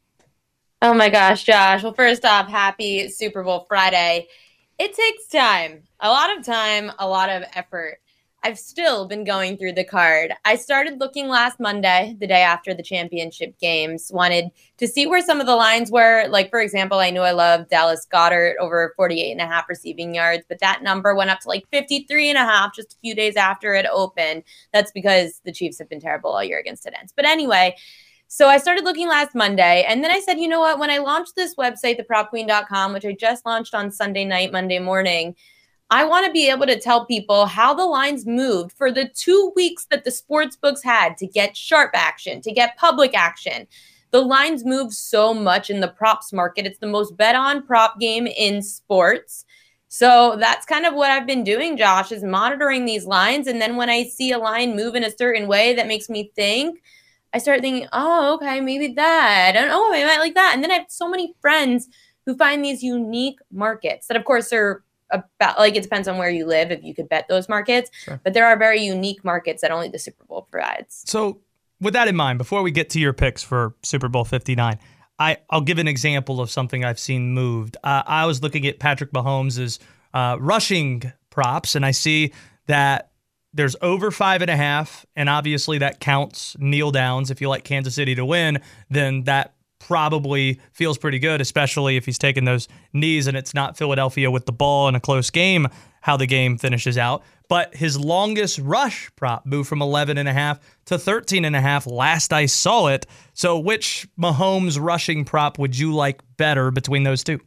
K: Oh my gosh, Josh. Well, first off, happy Super Bowl Friday. It takes time, a lot of time, a lot of effort. I've still been going through the card. I started looking last Monday, the day after the championship games, wanted to see where some of the lines were. Like, for example, I knew I loved Dallas Goedert over forty-eight and a half receiving yards, but that number went up to like fifty-three and a half just a few days after it opened. That's because the Chiefs have been terrible all year against tight ends. But anyway, so I started looking last Monday, and then I said, you know what? When I launched this website, the prop queen dot com, which I just launched on Sunday night, Monday morning, I want to be able to tell people how the lines moved for the two weeks that the sports books had to get sharp action, to get public action. The lines move so much in the props market. It's the most bet on prop game in sports. So that's kind of what I've been doing, Josh, is monitoring these lines. And then when I see a line move in a certain way that makes me think, I start thinking, oh, okay, maybe that. I don't know, I might like that. And then I have so many friends who find these unique markets that, of course, are about, like, it depends on where you live if you could bet those markets. Sure. But there are very unique markets that only the Super Bowl provides.
C: So with that in mind, before we get to your picks for Super Bowl fifty-nine, I, I'll give an example of something I've seen moved. Uh, I was looking at Patrick Mahomes' uh, rushing props, and I see that there's over five and a half, and obviously that counts kneel downs. If you like Kansas City to win, then that probably feels pretty good, especially if he's taking those knees and it's not Philadelphia with the ball in a close game, how the game finishes out. But his longest rush prop moved from eleven and a half to thirteen and a half last I saw it. So which Mahomes rushing prop would you like better between those two?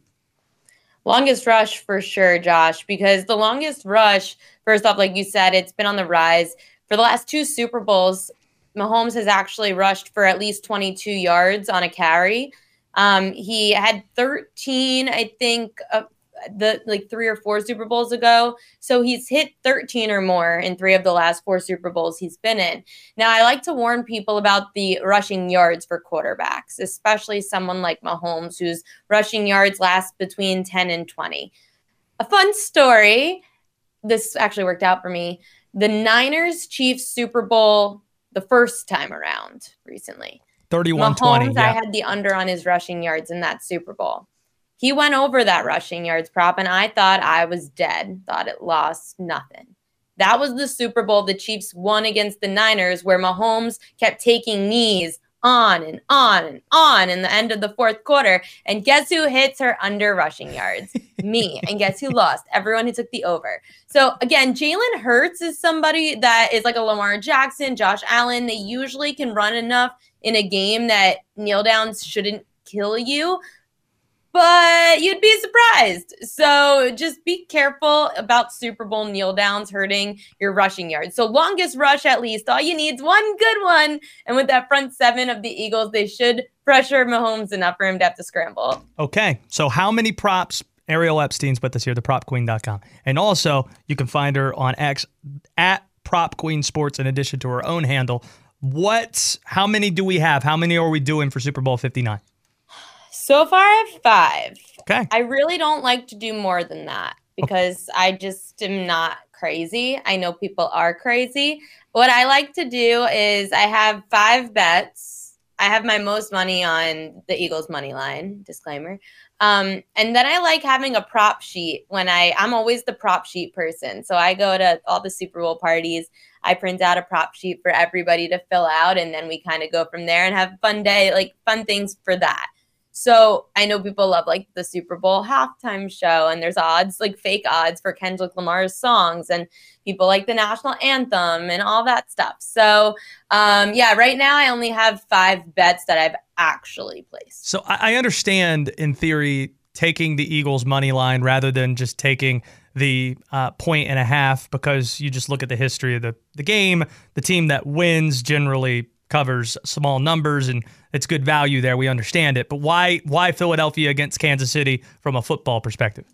K: Longest rush for sure, Josh, because the longest rush, first off, like you said, it's been on the rise. For the last two Super Bowls, Mahomes has actually rushed for at least twenty-two yards on a carry. Um, he had thirteen, I think, uh, the like three or four Super Bowls ago. So he's hit thirteen or more in three of the last four Super Bowls he's been in. Now, I like to warn people about the rushing yards for quarterbacks, especially someone like Mahomes, whose rushing yards last between ten and twenty. A fun story. This actually worked out for me. The Niners-Chiefs Super Bowl the first time around recently.
C: thirty-one twenty.
K: Mahomes, yeah. I had the under on his rushing yards in that Super Bowl. He went over that rushing yards prop, and I thought I was dead, thought it lost nothing. That was the Super Bowl the Chiefs won against the Niners, where Mahomes kept taking knees on and on and on in the end of the fourth quarter. And guess who hits her under rushing yards? Me. And guess who lost? Everyone who took the over. So again, Jalen Hurts is somebody that is like a Lamar Jackson, Josh Allen. They usually can run enough in a game that kneel downs shouldn't kill you, but you'd be surprised. So just be careful about Super Bowl kneel downs hurting your rushing yards. So longest rush, at least, all you need is one good one. And with that front seven of the Eagles, they should pressure Mahomes enough for him to have to scramble.
C: Okay, so how many props? Ariel Epstein's with us here, the prop queen dot com. And also, you can find her on X at Prop Queen Sports in addition to her own handle. What, how many do we have? How many are we doing for Super Bowl fifty-nine?
K: So far, I have five.
C: Okay.
K: I really don't like to do more than that because I just am not crazy. I know people are crazy. What I like to do is I have five bets. I have my most money on the Eagles money line, disclaimer. Um, and then I like having a prop sheet when I, I'm always the prop sheet person. So I go to all the Super Bowl parties. I print out a prop sheet for everybody to fill out. And then we kind of go from there and have a fun day, like fun things for that. So I know people love like the Super Bowl halftime show, and there's odds, like fake odds for Kendrick Lamar's songs, and people like the national anthem and all that stuff. So um, yeah, right now I only have five bets that I've actually placed.
C: So I I understand in theory taking the Eagles money line rather than just taking the uh, point and a half, because you just look at the history of the, the game. The team that wins generally covers small numbers, and it's good value there. We understand it. But why why Philadelphia against Kansas City from a football perspective?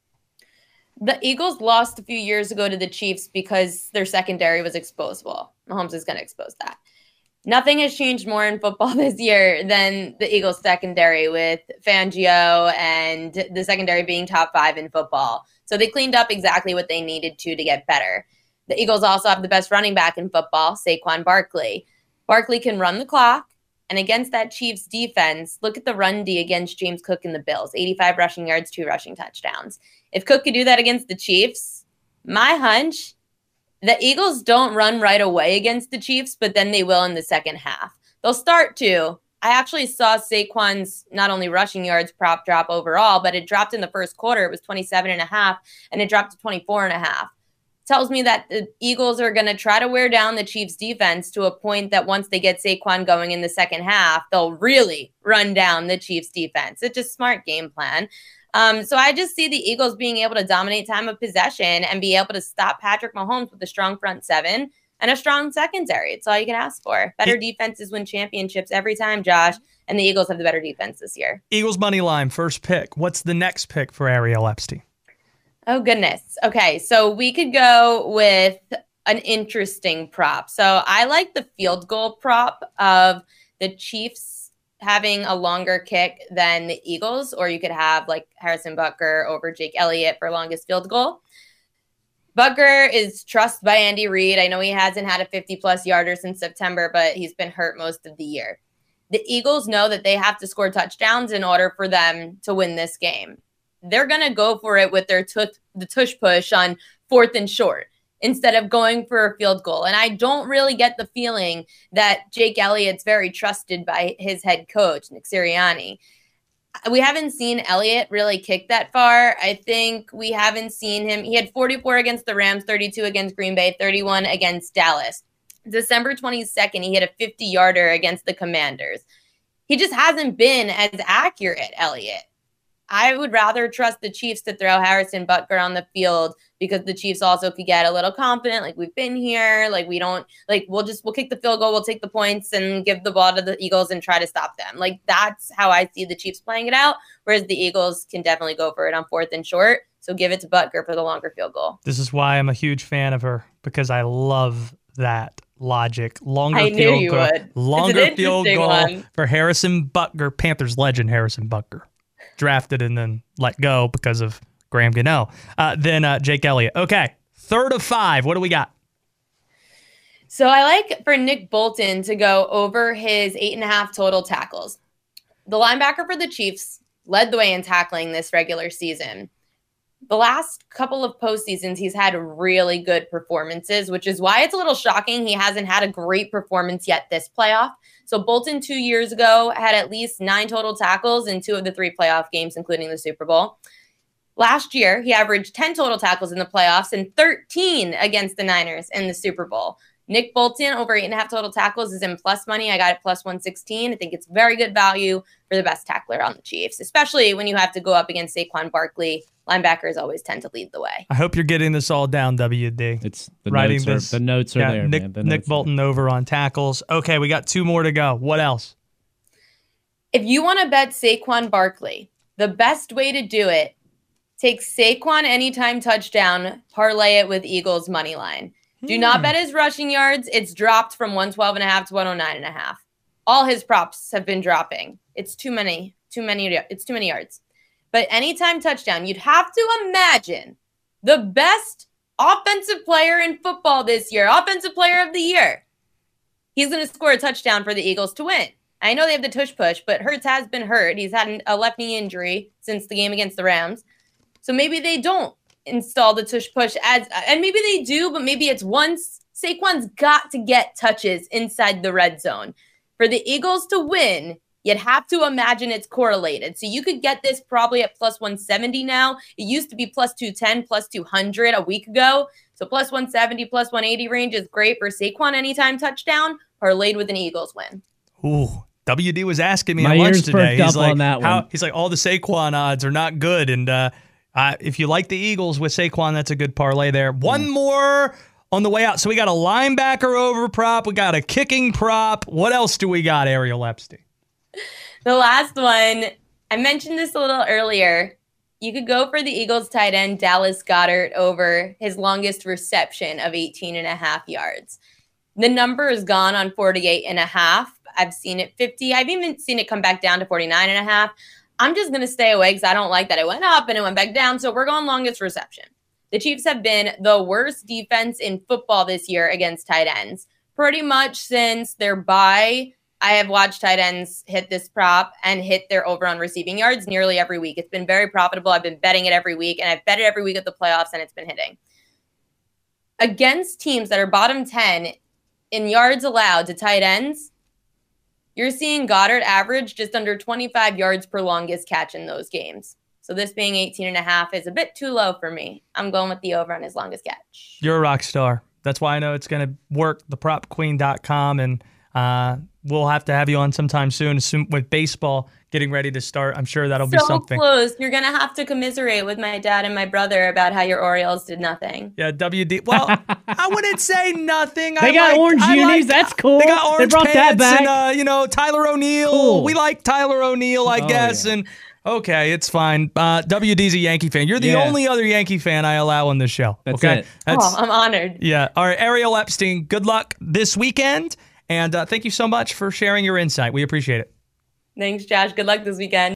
K: The Eagles lost a few years ago to the Chiefs because their secondary was exposable. Mahomes is going to expose that. Nothing has changed more in football this year than the Eagles secondary, with Fangio and the secondary being top five in football. So they cleaned up exactly what they needed to to get better. The Eagles also have the best running back in football, Saquon Barkley. Barkley can run the clock, and against that Chiefs defense, look at the run D against James Cook and the Bills. eighty-five rushing yards, two rushing touchdowns. If Cook could do that against the Chiefs, my hunch, the Eagles don't run right away against the Chiefs, but then they will in the second half. They'll start to. I actually saw Saquon's not only rushing yards prop drop overall, but it dropped in the first quarter. It was twenty-seven and a half, and it dropped to twenty-four and a half. Tells me that the Eagles are going to try to wear down the Chiefs defense to a point that once they get Saquon going in the second half, they'll really run down the Chiefs defense. It's just smart game plan. Um, so I just see the Eagles being able to dominate time of possession and be able to stop Patrick Mahomes with a strong front seven and a strong secondary. It's all you can ask for. Better defenses win championships every time, Josh, and the Eagles have the better defense this year.
C: Eagles money line, first pick. What's the next pick for Ariel Epstein?
K: Oh, goodness. Okay, so we could go with an interesting prop. So I like the field goal prop of the Chiefs having a longer kick than the Eagles, or you could have like Harrison Butker over Jake Elliott for longest field goal. Butker is trusted by Andy Reid. I know he hasn't had a fifty-plus yarder since September, but he's been hurt most of the year. The Eagles know that they have to score touchdowns in order for them to win this game. They're going to go for it with their t- the tush push on fourth and short instead of going for a field goal. And I don't really get the feeling that Jake Elliott's very trusted by his head coach, Nick Sirianni. We haven't seen Elliott really kick that far. I think we haven't seen him. He had forty-four against the Rams, thirty-two against Green Bay, thirty-one against Dallas. December twenty-second, he hit a fifty-yarder against the Commanders. He just hasn't been as accurate, Elliott. I would rather trust the Chiefs to throw Harrison Butker on the field because the Chiefs also could get a little confident. Like, we've been here. Like, we don't, like, we'll just, we'll kick the field goal. We'll take the points and give the ball to the Eagles and try to stop them. Like, that's how I see the Chiefs playing it out. Whereas the Eagles can definitely go for it on fourth and short. So give it to Butker for the longer field goal.
C: This is why I'm a huge fan of her, because I love that logic. Longer
K: I knew
C: field
K: you
C: goal,
K: would.
C: longer
K: It's an
C: field
K: interesting
C: goal
K: one.
C: for Harrison Butker, Panthers legend Harrison Butker. Drafted and then let go because of Graham Gano. Uh, then uh, Jake Elliott. Okay, third of five. What do we got?
K: So I like for Nick Bolton to go over his eight and a half total tackles. The linebacker for the Chiefs led the way in tackling this regular season. The last couple of postseasons, he's had really good performances, which is why it's a little shocking he hasn't had a great performance yet this playoff. So Bolton two years ago had at least nine total tackles in two of the three playoff games, including the Super Bowl. Last year, he averaged ten total tackles in the playoffs and thirteen against the Niners in the Super Bowl. Nick Bolton over eight and a half total tackles is in plus money. I got it plus one sixteen. I think it's very good value for the best tackler on the Chiefs, especially when you have to go up against Saquon Barkley. Linebackers always tend to lead the way.
C: I hope you're getting this all down, W D.
D: It's the
C: Writing
D: notes are,
C: this.
D: the notes are
C: yeah,
D: there,
C: Nick,
D: man. The
C: Nick
D: notes are
C: Bolton over on tackles. Okay, we got two more to go. What else?
K: If you want to bet Saquon Barkley, the best way to do it, take Saquon anytime touchdown, parlay it with Eagles money line. Do not bet his rushing yards. It's dropped from one twelve and a half to one oh nine and a half. All his props have been dropping. It's too many, too many. It's too many yards. But anytime touchdown, you'd have to imagine the best offensive player in football this year, offensive player of the year. He's going to score a touchdown for the Eagles to win. I know they have the tush push, but Hurts has been hurt. He's had a left knee injury since the game against the Rams. So maybe they don't install the tush push as, and maybe they do, but maybe it's once. Saquon's got to get touches inside the red zone. For the Eagles to win, you'd have to imagine it's correlated. So you could get this probably at plus one seventy now. It used to be plus two ten, plus two hundred a week ago. So plus one seventy, plus one eighty range is great for Saquon anytime touchdown, parlayed with an Eagles win.
C: Ooh. W D was asking me
D: My
C: at lunch
D: ears
C: today.
D: perked
C: He's
D: up
C: like,
D: on that
C: how,
D: one.
C: he's like, all the Saquon odds are not good. And uh, uh, if you like the Eagles with Saquon, that's a good parlay there. One more on the way out. So we got a linebacker over prop. We got a kicking prop. What else do we got, Ariel Epstein?
K: The last one, I mentioned this a little earlier. You could go for the Eagles tight end, Dallas Goedert, over his longest reception of eighteen and a half yards. The number is gone on forty-eight and a half. I've seen it fifty. I've even seen it come back down to forty-nine and a half. I'm just going to stay away because I don't like that it went up and it went back down. So we're going longest reception. The Chiefs have been the worst defense in football this year against tight ends. Pretty much since their bye, I have watched tight ends hit this prop and hit their over on receiving yards nearly every week. It's been very profitable. I've been betting it every week, and I've bet it every week at the playoffs, and it's been hitting. Against teams that are bottom ten in yards allowed to tight ends, you're seeing Goddard average just under twenty-five yards per longest catch in those games. So this being eighteen and a half is a bit too low for me. I'm going with the over on his longest catch.
C: You're a rock star. That's why I know it's going to work, the prop queen dot com, and uh, we'll have to have you on sometime soon, soon with baseball getting ready to start. I'm sure that'll
K: so
C: be something.
K: Close. You're going to have to commiserate with my dad and my brother about how your Orioles did nothing.
C: Yeah, W D. Well, I wouldn't say nothing.
D: They
C: I
D: got
C: like,
D: orange
C: I
D: unis.
C: Like,
D: That's cool.
C: They got orange
D: They brought
C: pants
D: that back.
C: and, uh, you know, Tyler O'Neill.
D: Cool.
C: We like Tyler O'Neill, I
D: Oh,
C: guess.
D: yeah.
C: And okay, it's fine. Uh, W D's a Yankee fan. You're the
D: Yeah.
C: only other Yankee fan I allow on this show.
D: That's
C: okay?
D: it.
C: That's,
K: Oh, I'm honored.
C: Yeah. All right, Ariel Epstein, good luck this weekend. And uh, thank you so much for sharing your insight. We appreciate it.
K: Thanks, Josh. Good luck this weekend.